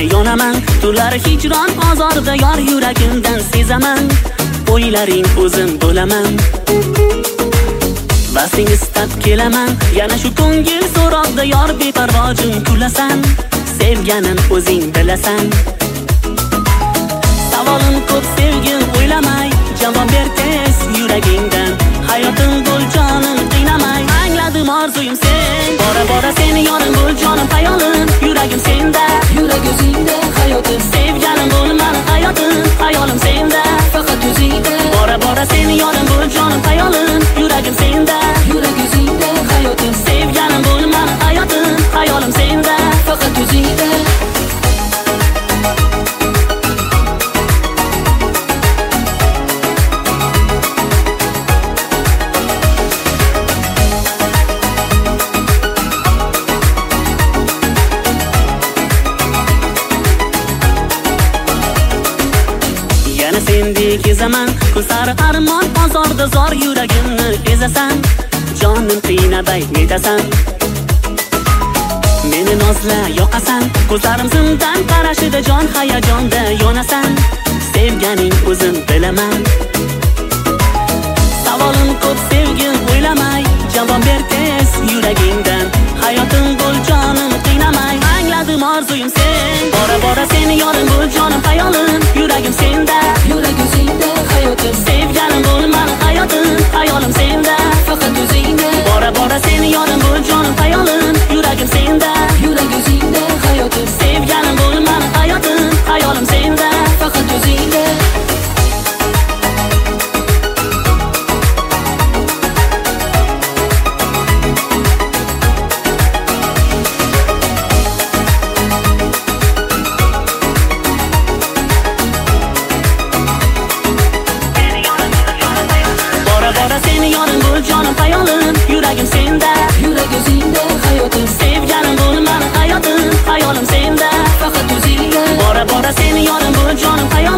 yonaman. Tunlar hijron azorda yor yuragimdan sezaman. O'ylaring o'zim bo'laman. Vasing istab kelaman. Yana shu ko'ngil so'roqda yor beparvojim kulasan. Sevganim o'zing bilasan. Savolim ko'p sevgim o'ylamay, javob ber tez yuragingdan. Hayotim bo'l jonim qiynamay, angladim orzuyim sen. Bora bora seni yorim bo'l jonim hayolim, yuragim senda. Yurak o'zingda hayotim, sevganim bo'l mani hayotim, hayolim senda. faqat o'zingda. Bora bora seni yorim bo'l jonim hayolim, yuragim senda. Yurak o'zingda hayotim, Sevganim bo'l mani hayotim, hayolim senda. faqat o'zingda. Yana sendek ezaman, kun sari armon bozorda zor yuragimni ezasan. Jonim qiynabay netasan. Meni nozla yoqasan, ko'zlarim zimdan qarashida jon hayajonda yonasan. Sevganing o'zim bilaman. Savolim ko'p sevgim o'ylamay, javob ber tez yuragingdan. Hayotim bo'l jonim qiynamay, angladim orzuyim sen. Bora bora seni yorim bo'l jonim hayolim, yuragim senda. Yurak o'zingda hayotim, Sevganim bo'l mani hayotim, hayolim senda. faqat o'zingda. Bora bora seni yorim bo'l jonim hayolim, yuragim senda. Yurak o'zingda hayotim, Sevganim bo'l mani hayotim, hayolim senda. faqat o'zingda. Bora bora seni yorim bo'l jonim hayolim, yuragim senda. Yurak o'zingda hayotim, Sevganim bo'l mani hayotim, hayolim senda. faqat o'zingda. Bora bora seni yorim bo'l jonim hayolim.